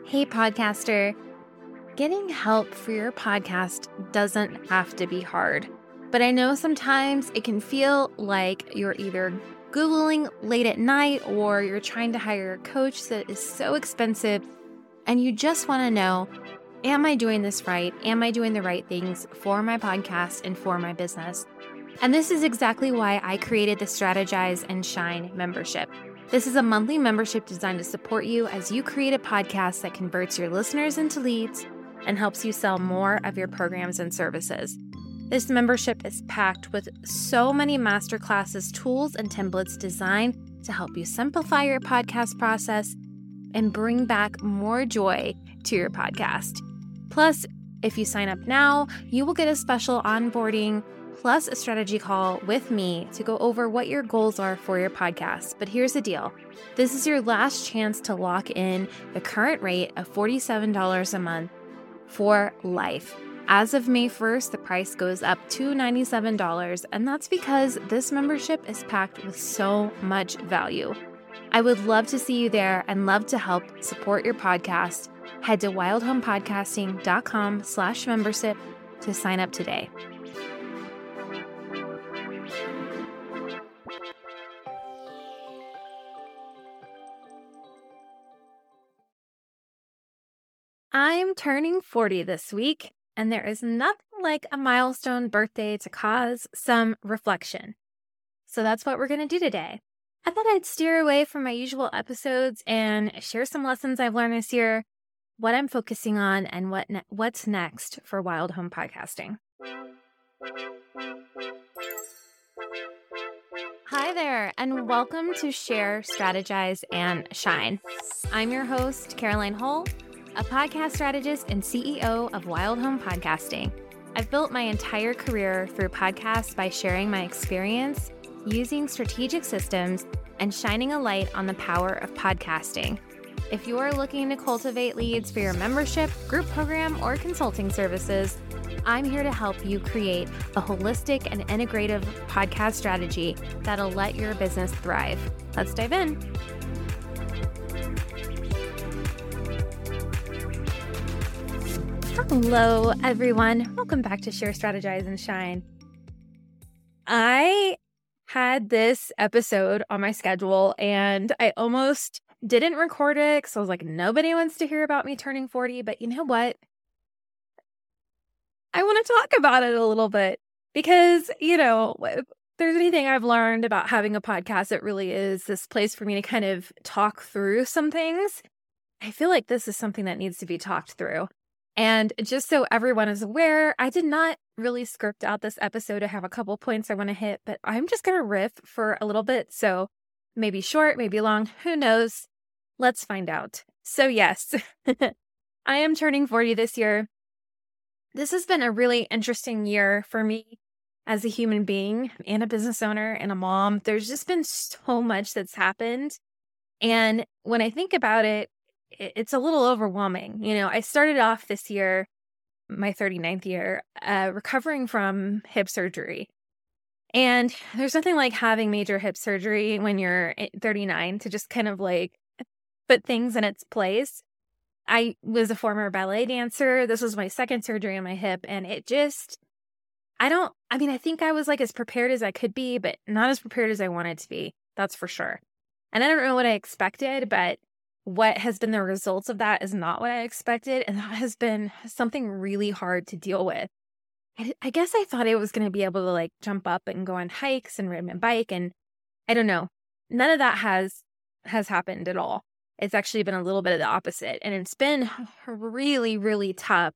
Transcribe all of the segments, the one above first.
Hey, podcaster. Getting help for your podcast doesn't have to be hard, but I know sometimes it can feel like you're either Googling late at night or you're trying to hire a coach that is so expensive and you just want to know, am I doing this right? Am I doing the right things for my podcast and for my business? And this is exactly why I created the Strategize and Shine membership. This is a monthly membership designed to support you as you create a podcast that converts your listeners into leads and helps you sell more of your programs and services. This membership is packed with so many masterclasses, tools, and templates designed to help you simplify your podcast process and bring back more joy to your podcast. Plus, if you sign up now, you will get a special onboarding plus a strategy call with me to go over what your goals are for your podcast. But here's the deal. This is your last chance to lock in the current rate of $47 a month for life. As of May 1st, the price goes up to $97, and that's because this membership is packed with so much value. I would love to see you there and love to help support your podcast. Head to wildhomepodcasting.com/membership to sign up today. I'm turning 40 this week, and there is nothing like a milestone birthday to cause some reflection. So that's what we're going to do today. I thought I'd steer away from my usual episodes and share some lessons I've learned this year, what I'm focusing on, and what's next for Wild Home Podcasting. Hi there, and welcome to Share, Strategize, and Shine. I'm your host, Caroline Hull, a podcast strategist and CEO of Wild Home Podcasting. I've built my entire career through podcasts by sharing my experience, using strategic systems, and shining a light on the power of podcasting. If you are looking to cultivate leads for your membership, group program, or consulting services, I'm here to help you create a holistic and integrative podcast strategy that'll let your business thrive. Let's dive in. Hello, everyone. Welcome back to Share, Strategize, and Shine. I had this episode on my schedule and I almost didn't record it because I was like, nobody wants to hear about me turning 40. But you know what? I want to talk about it a little bit because, if there's anything I've learned about having a podcast, it really is this place for me to kind of talk through some things. I feel like this is something that needs to be talked through. And just so everyone is aware, I did not really script out this episode. I have a couple points I want to hit, but I'm just going to riff for a little bit. So maybe short, maybe long, who knows? Let's find out. So yes, I am turning 40 this year. This has been a really interesting year for me as a human being and a business owner and a mom. There's just been so much that's happened. And when I think about it, it's a little overwhelming. I started off this year, my 39th year, recovering from hip surgery. And there's nothing like having major hip surgery when you're 39 to just kind of like put things in its place. I was a former ballet dancer. This was my second surgery on my hip. And it just, I think I was like as prepared as I could be, but not as prepared as I wanted to be. That's for sure. And I don't know what I expected, but what has been the results of that is not what I expected. And that has been something really hard to deal with. I guess I thought I was going to be able to like jump up and go on hikes and ride my bike. And I don't know. None of that has happened at all. It's actually been a little bit of the opposite. And it's been really, really tough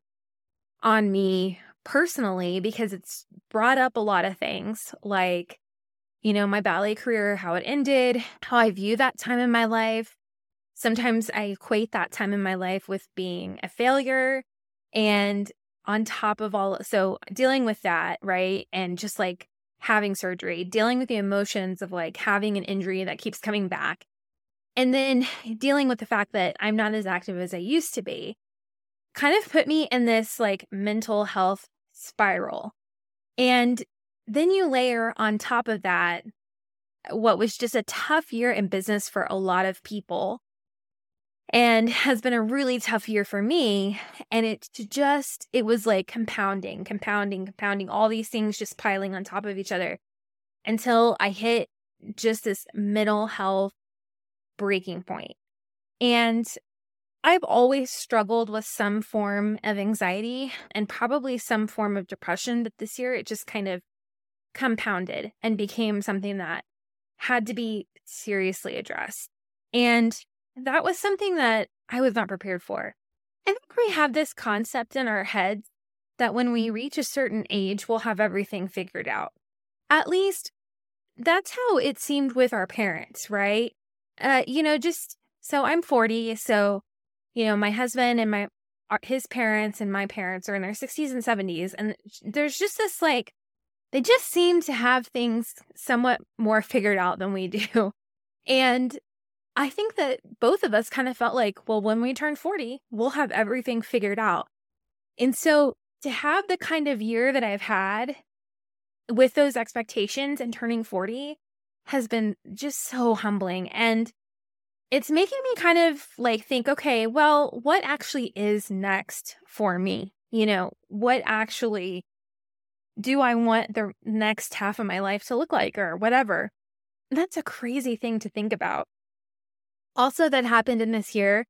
on me personally because it's brought up a lot of things like, my ballet career, how it ended, how I view that time in my life. Sometimes I equate that time in my life with being a failure and on top of so dealing with that, right? And just like having surgery, dealing with the emotions of like having an injury that keeps coming back. And then dealing with the fact that I'm not as active as I used to be kind of put me in this like mental health spiral. And then you layer on top of that what was just a tough year in business for a lot of people. and has been a really tough year for me. And it was like compounding, all these things just piling on top of each other until I hit just this mental health breaking point. And I've always struggled with some form of anxiety and probably some form of depression, but this year it just kind of compounded and became something that had to be seriously addressed. And that was something that I was not prepared for. I think we have this concept in our heads that when we reach a certain age, we'll have everything figured out. At least that's how it seemed with our parents, right? So I'm 40, so my husband and his parents and my parents are in their 60s and 70s. And there's just this they just seem to have things somewhat more figured out than we do. And I think that both of us kind of felt like, well, when we turn 40, we'll have everything figured out. And so to have the kind of year that I've had with those expectations and turning 40 has been just so humbling. And it's making me kind of think, okay, well, what actually is next for me? What actually do I want the next half of my life to look like or whatever? That's a crazy thing to think about. Also, that happened in this year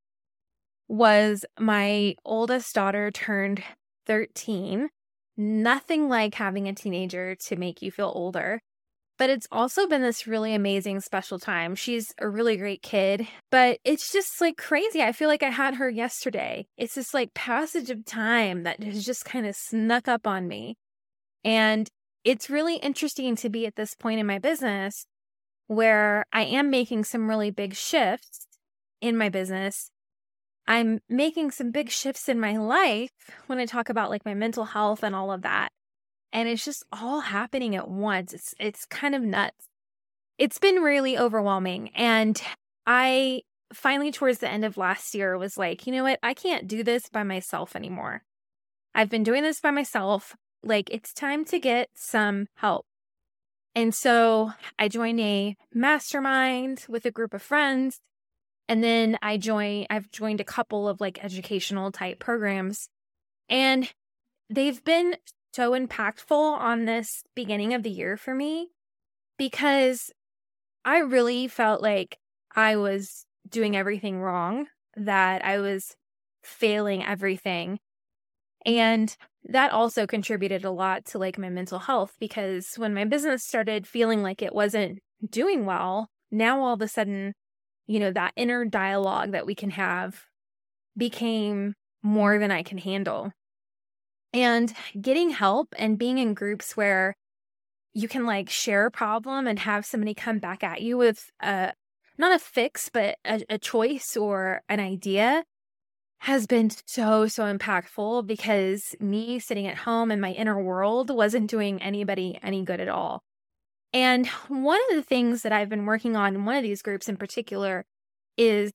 was my oldest daughter turned 13. Nothing like having a teenager to make you feel older. But it's also been this really amazing, special time. She's a really great kid, but it's just crazy. I feel like I had her yesterday. It's this passage of time that has just kind of snuck up on me. And it's really interesting to be at this point in my business where I am making some really big shifts in my business. I'm making some big shifts in my life when I talk about my mental health and all of that. And it's just all happening at once. It's kind of nuts. It's been really overwhelming. And I finally, towards the end of last year, was like, you know what? I can't do this by myself anymore. I've been doing this by myself. It's time to get some help. And so I joined a mastermind with a group of friends. And then I've joined a couple of educational type programs. And they've been so impactful on this beginning of the year for me because I really felt like I was doing everything wrong, that I was failing everything. And that also contributed a lot to my mental health because when my business started feeling like it wasn't doing well, now all of a sudden, that inner dialogue that we can have became more than I can handle. And getting help and being in groups where you can share a problem and have somebody come back at you with not a fix, but a choice or an idea has been so impactful because me sitting at home in my inner world wasn't doing anybody any good at all. And one of the things that I've been working on in one of these groups in particular is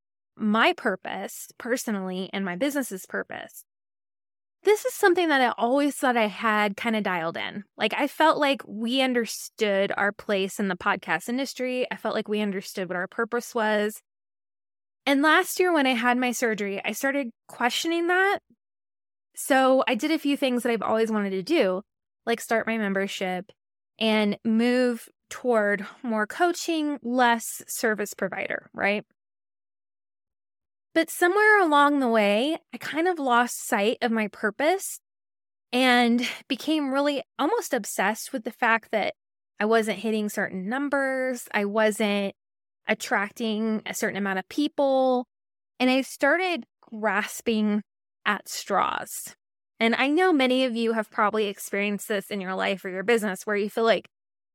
my purpose personally and my business's purpose. This is something that I always thought I had kind of dialed in. I felt like we understood our place in the podcast industry. I felt like we understood what our purpose was. And last year when I had my surgery, I started questioning that. So I did a few things that I've always wanted to do, like start my membership and move toward more coaching, less service provider, right? But somewhere along the way, I kind of lost sight of my purpose and became really almost obsessed with the fact that I wasn't hitting certain numbers. I wasn't attracting a certain amount of people. And I started grasping at straws. And I know many of you have probably experienced this in your life or your business where you feel like,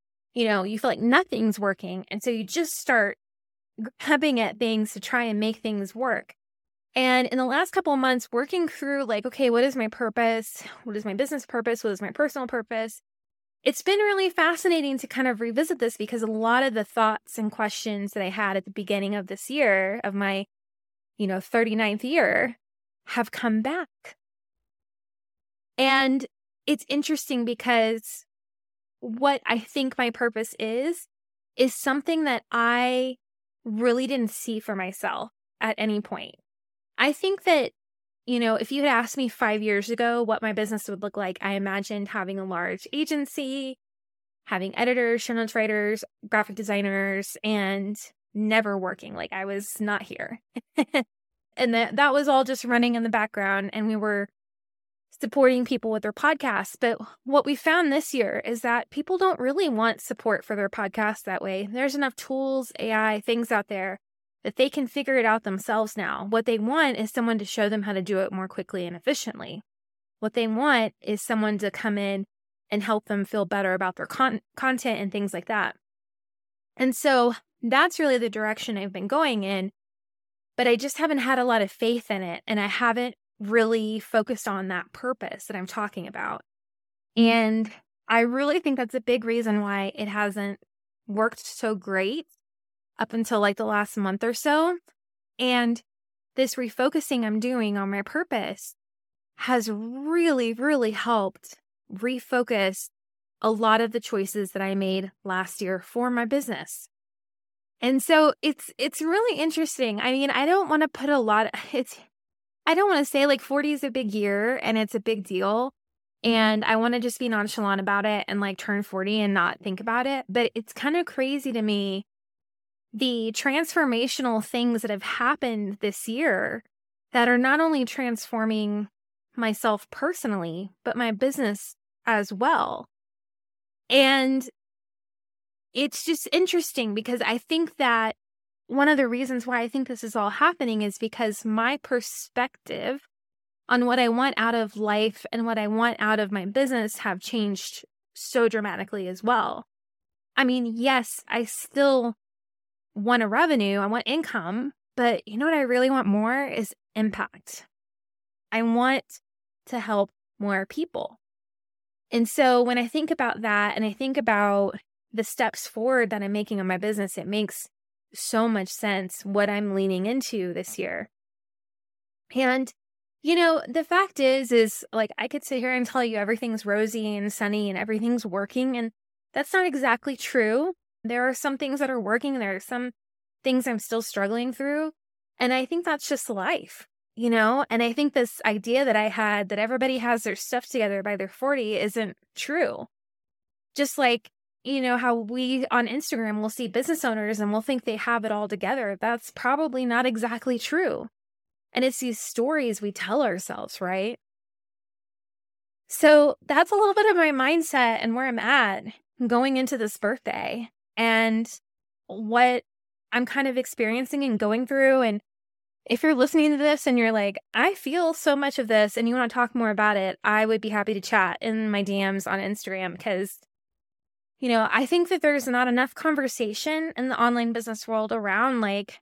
nothing's working. And so you just start grabbing at things to try and make things work. And in the last couple of months, working through okay, what is my purpose? What is my business purpose? What is my personal purpose? It's been really fascinating to kind of revisit this because a lot of the thoughts and questions that I had at the beginning of this year, of my, 39th year, have come back. And it's interesting because what I think my purpose is something that I really didn't see for myself. at any point. I think that, if you had asked me 5 years ago what my business would look like, I imagined having a large agency, having editors, show notes writers, graphic designers, and never working. Like I was not here. And that was all just running in the background, and we were supporting people with their podcasts. But what we found this year is that people don't really want support for their podcasts that way. There's enough tools, AI, things out there that they can figure it out themselves now. What they want is someone to show them how to do it more quickly and efficiently. What they want is someone to come in and help them feel better about their content and things like that. And so that's really the direction I've been going in, but I just haven't had a lot of faith in it, and I haven't really focused on that purpose that I'm talking about. And I really think that's a big reason why it hasn't worked so great up until like the last month or so. And this refocusing I'm doing on my purpose has really, really helped refocus a lot of the choices that I made last year for my business. And so it's really interesting. I mean, I don't want to put I don't want to say like 40 is a big year and it's a big deal. And I want to just be nonchalant about it and like turn 40 and not think about it. But it's kind of crazy to me, the transformational things that have happened this year that are not only transforming myself personally, but my business as well. And it's just interesting because I think that one of the reasons why I think this is all happening is because my perspective on what I want out of life and what I want out of my business have changed so dramatically as well. I mean, yes, I still want a revenue, I want income, but you know what I really want more is impact. I want to help more people. And so when I think about that and I think about the steps forward that I'm making on my business, it makes so much sense what I'm leaning into this year. And, the fact is like I could sit here and tell you everything's rosy and sunny and everything's working. And that's not exactly true. There are some things that are working. There are some things I'm still struggling through. And I think that's just life, and I think this idea that I had that everybody has their stuff together by their 40 isn't true. Just like, how we on Instagram will see business owners and we'll think they have it all together. That's probably not exactly true. And it's these stories we tell ourselves, right? So that's a little bit of my mindset and where I'm at going into this birthday and what I'm kind of experiencing and going through. And if you're listening to this and you're like, I feel so much of this and you want to talk more about it, I would be happy to chat in my DMs on Instagram because, I think that there's not enough conversation in the online business world around like,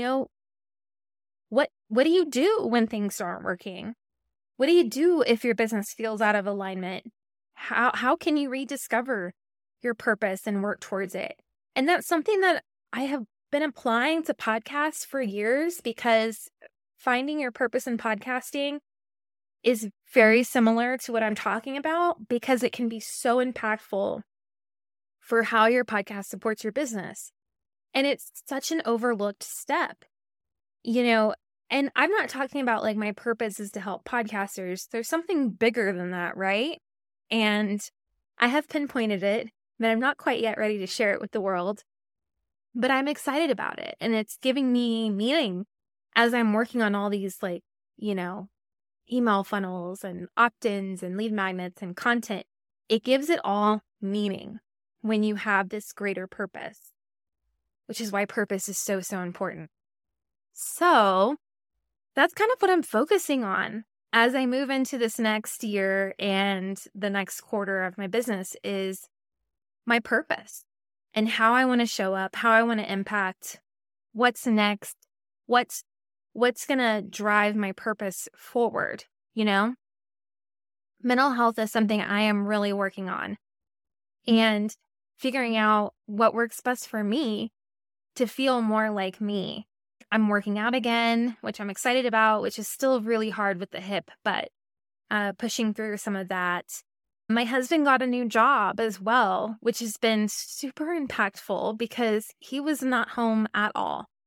what do you do when things aren't working? What do you do if your business feels out of alignment? How can you rediscover your purpose and work towards it? And that's something that I have been applying to podcasts for years because finding your purpose in podcasting is very similar to what I'm talking about because it can be so impactful for how your podcast supports your business. And it's such an overlooked step, and I'm not talking about like my purpose is to help podcasters. There's something bigger than that, right? And I have pinpointed it, but I'm not quite yet ready to share it with the world. But I'm excited about it. And it's giving me meaning as I'm working on all these like, email funnels and opt-ins and lead magnets and content. It gives it all meaning when you have this greater purpose, which is why purpose is so, so important. So that's kind of what I'm focusing on as I move into this next year and the next quarter of my business is my purpose and how I want to show up, how I want to impact, what's next, what's going to drive my purpose forward, Mental health is something I am really working on and figuring out what works best for me to feel more like me. I'm working out again, which I'm excited about, which is still really hard with the hip, but pushing through some of that. My husband got a new job as well, which has been super impactful because he was not home at all.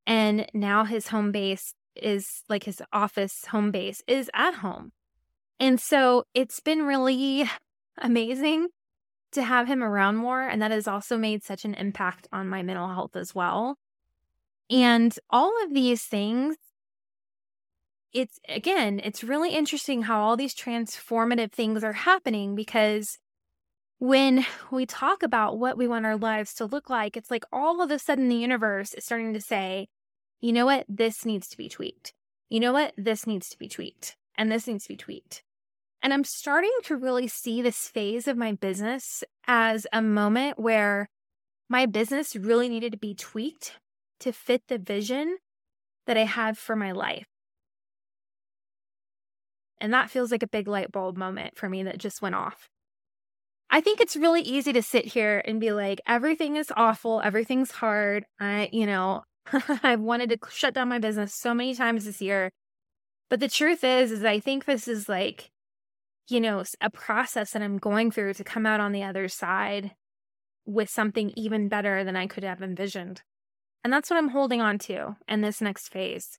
And now his home base is like his office home base is at home. And so it's been really amazing to have him around more. And that has also made such an impact on my mental health as well. And all of these things, it's really interesting how all these transformative things are happening, because when we talk about what we want our lives to look like, it's like all of a sudden the universe is starting to say, you know what, this needs to be tweaked. You know what, this needs to be tweaked. And this needs to be tweaked. And I'm starting to really see this phase of my business as a moment where my business really needed to be tweaked to fit the vision that I had for my life. And that feels like a big light bulb moment for me that just went off. I think it's really easy to sit here and be like, everything is awful, everything's hard. I've wanted to shut down my business so many times this year. But the truth is I think this is like, a process that I'm going through to come out on the other side with something even better than I could have envisioned. And that's what I'm holding on to in this next phase.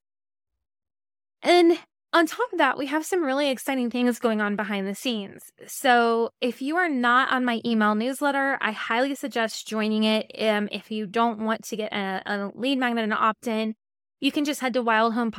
And on top of that, we have some really exciting things going on behind the scenes. So if you are not on my email newsletter, I highly suggest joining it. If you don't want to get a lead magnet and opt-in, you can just head to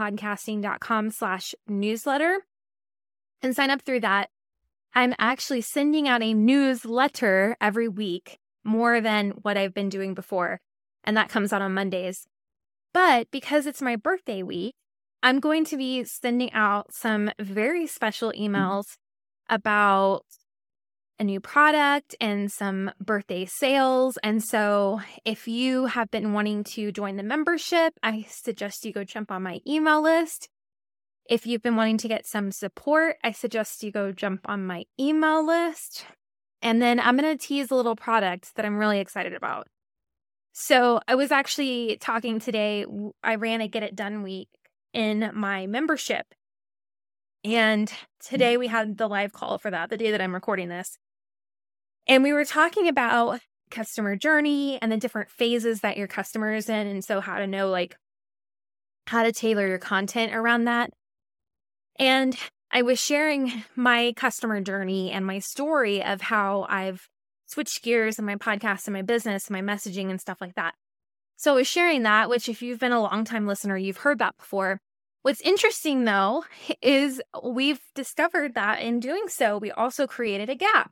wildhomepodcasting.com/newsletter and sign up through that. I'm actually sending out a newsletter every week, more than what I've been doing before. And that comes out on Mondays. But because it's my birthday week, I'm going to be sending out some very special emails about a new product and some birthday sales. And so if you have been wanting to join the membership, I suggest you go jump on my email list. If you've been wanting to get some support, I suggest you go jump on my email list. And then I'm going to tease a little product that I'm really excited about. So I was actually talking today, I ran a Get It Done week in my membership. And today we had the live call for that, the day that I'm recording this. And we were talking about customer journey and the different phases that your customer is in. And so how to know, how to tailor your content around that. And I was sharing my customer journey and my story of how I've switched gears in my podcast and my business, my messaging and stuff like that. So I was sharing that, which if you've been a longtime listener, you've heard that before. What's interesting, though, is we've discovered that in doing so, we also created a gap.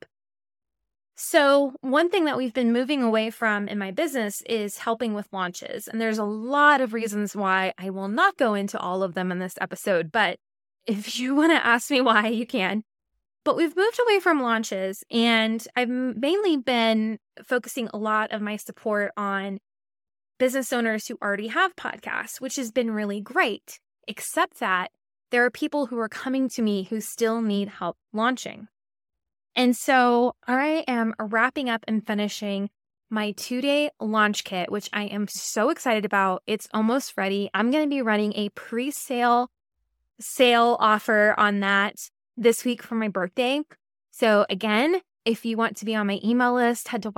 So one thing that we've been moving away from in my business is helping with launches. And there's a lot of reasons why. I will not go into all of them in this episode, but if you want to ask me why, you can. But we've moved away from launches, and I've mainly been focusing a lot of my support on business owners who already have podcasts, which has been really great, except that there are people who are coming to me who still need help launching. And so I am wrapping up and finishing my 2-day launch kit, which I am so excited about. It's almost ready. I'm going to be running a pre-sale sale offer on that this week for my birthday. So again, if you want to be on my email list, head to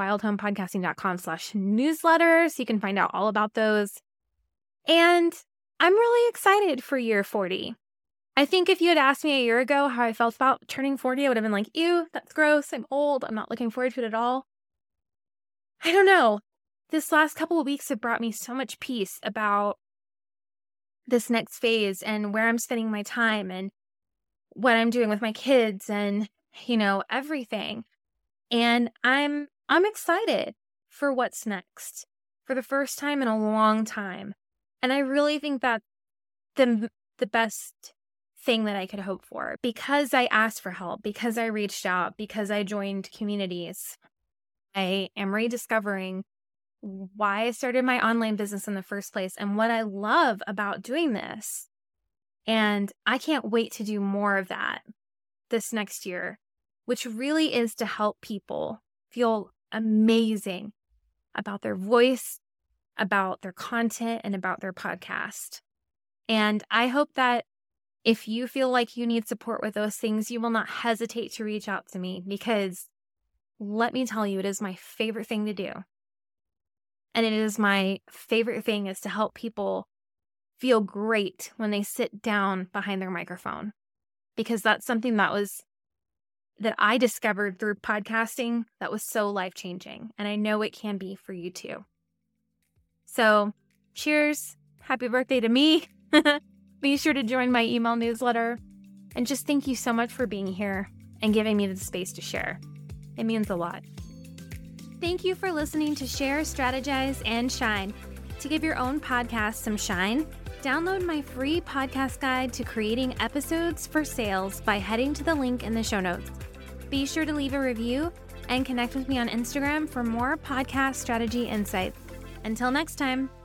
wildhomepodcasting.com/newsletter so you can find out all about those. And I'm really excited for year 40. I think if you had asked me a year ago how I felt about turning 40, I would have been like, ew, that's gross. I'm old. I'm not looking forward to it at all. I don't know. This last couple of weeks have brought me so much peace about this next phase and where I'm spending my time and what I'm doing with my kids and, everything. And I'm excited for what's next for the first time in a long time. And I really think that the best thing that I could hope for, because I asked for help, because I reached out, because I joined communities, I am rediscovering why I started my online business in the first place and what I love about doing this. And I can't wait to do more of that this next year, which really is to help people feel amazing about their voice, about their content, and about their podcast. And I hope that if you feel like you need support with those things, you will not hesitate to reach out to me, because let me tell you, it is my favorite thing to do. And it is my favorite thing is to help people feel great when they sit down behind their microphone, because that's something that I discovered through podcasting that was so life-changing. And I know it can be for you too. So cheers. Happy birthday to me. Be sure to join my email newsletter. And just thank you so much for being here and giving me the space to share. It means a lot. Thank you for listening to Share, Strategize, and Shine. To give your own podcast some shine, download my free podcast guide to creating episodes for sales by heading to the link in the show notes. Be sure to leave a review and connect with me on Instagram for more podcast strategy insights. Until next time.